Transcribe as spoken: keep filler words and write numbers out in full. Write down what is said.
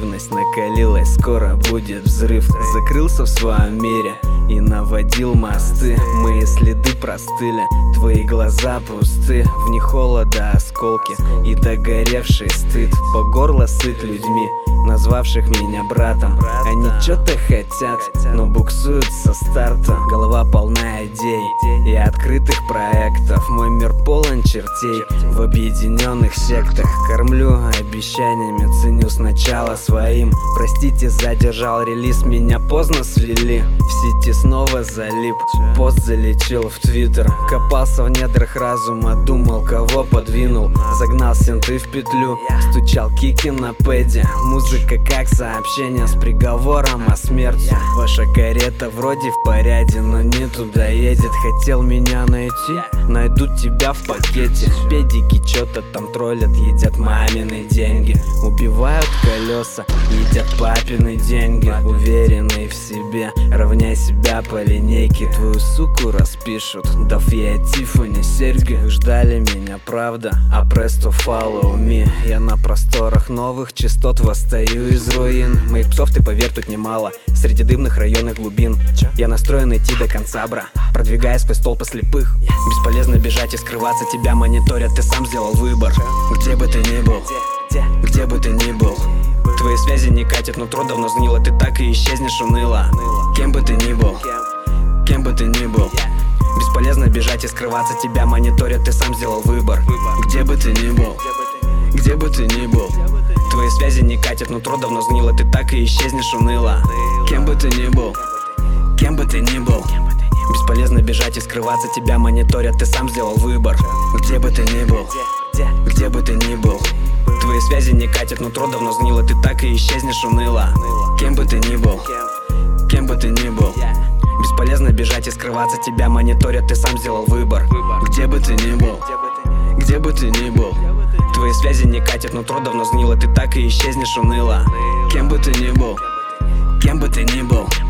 Ревность накалилась, скоро будет взрыв. Закрылся в своем мире и наводил мосты. Мои следы простыли, твои глаза пусты. В них холода осколки и догоревший стыд. По горло сыт людьми, назвавших меня братом. Они что-то хотят, но буксуют со старта. Голова полна идей и открытых проектов. Мой мир полон чертей в объединенных сектах. Кормлю обещаниями, ценю сначала своим. Простите, задержал релиз, меня поздно слили. В сети снова залип, пост залетел в твиттер. Копался в недрах разума, думал, кого подвинул. Загнал синты в петлю, стучал кики на пэде. Музыка как сообщение с приговором о смерти. Ваша карета вроде в порядке, но не туда едет. Хотел меня найти, найдут тебя в пакете. Педики что-то там троллят, едят мамины деньги. Убивают колеса, едят папины деньги. Уверенный в себе, равняй себя по линейке. Твою суку распишут, дав ей Тиффани серьги. Вы ждали меня, правда, а престо follow me. Я на просторах новых частот восстаю из руин. Моих псов, ты поверь, тут немало. Среди дымных районных глубин я настроен идти до конца, бра. Продвигая сквозь толпы слепых. Бесполезно бежать и скрываться, тебя мониторят, ты сам сделал выбор. Где бы ты ни был, где бы ты ни был, твои связи не катят, нутро давно сгнило. Ты так и исчезнешь уныло. Кем бы ты ни был, кем бы ты ни был, бесполезно бежать и скрываться, тебя мониторят, ты сам сделал выбор. Где бы ты ни был, где бы ты ни был, твои связи не катят, нутро давно сгнило. Ты так и исчезнешь уныло. Кем бы ты ни был, кем бы ты ни был, бесполезно бежать и скрываться, тебя мониторят, ты сам сделал выбор. Где бы ты ни был, где бы ты ни был, твои связи не катят, нутро давно сгнило. Ты так и исчезнешь уныло. Кем бы ты ни был, кем бы ты ни был, бесполезно бежать и скрываться, тебя мониторят, ты сам сделал выбор. Где бы ты ни был, где бы ты ни был, твои связи не катят, нутро давно сгнило. Ты так и исчезнешь уныло. Кем бы ты ни был, кем бы ты ни был,